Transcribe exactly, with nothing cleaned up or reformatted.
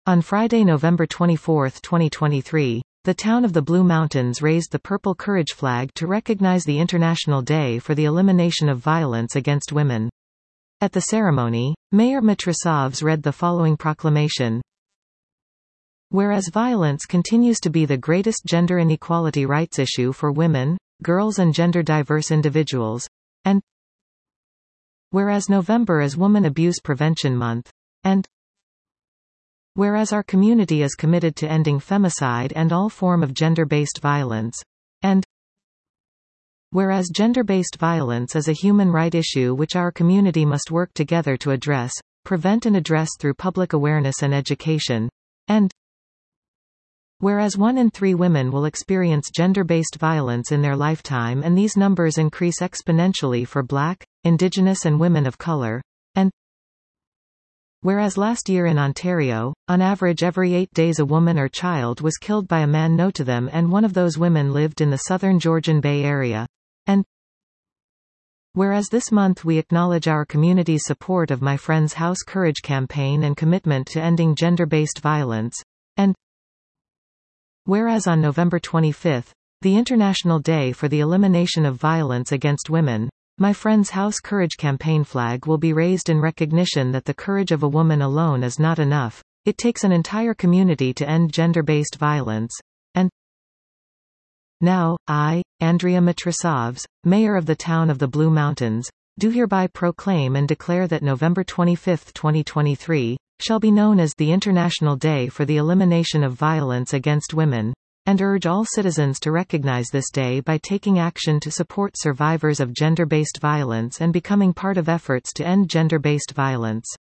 On Friday, November twenty-fourth, twenty twenty-three, the town of the Blue Mountains raised the Purple Courage flag to recognize the International Day for the Elimination of Violence Against Women. At the ceremony, Mayor Matrosovs read the following proclamation. Whereas violence continues to be the greatest gender inequality rights issue for women, girls and gender-diverse individuals, and whereas November is Woman Abuse Prevention Month, and whereas our community is committed to ending femicide and all form of gender-based violence, and whereas gender-based violence is a human right issue which our community must work together to address, prevent and address through public awareness and education, and whereas one in three women will experience gender-based violence in their lifetime and these numbers increase exponentially for Black, Indigenous and women of color, and whereas last year in Ontario, on average every eight days a woman or child was killed by a man known to them and one of those women lived in the southern Georgian Bay Area, and whereas this month we acknowledge our community's support of My Friend's House Courage campaign and commitment to ending gender-based violence, and whereas on November twenty-fifth, the International Day for the Elimination of Violence Against Women, My Friend's House Courage campaign flag will be raised in recognition that the courage of a woman alone is not enough. It takes an entire community to end gender-based violence. And now, I, Andrea Matrosovs, Mayor of the town of the Blue Mountains, do hereby proclaim and declare that November twenty-fifth, twenty twenty-three, shall be known as the International Day for the Elimination of Violence Against Women, and urge all citizens to recognize this day by taking action to support survivors of gender-based violence and becoming part of efforts to end gender-based violence.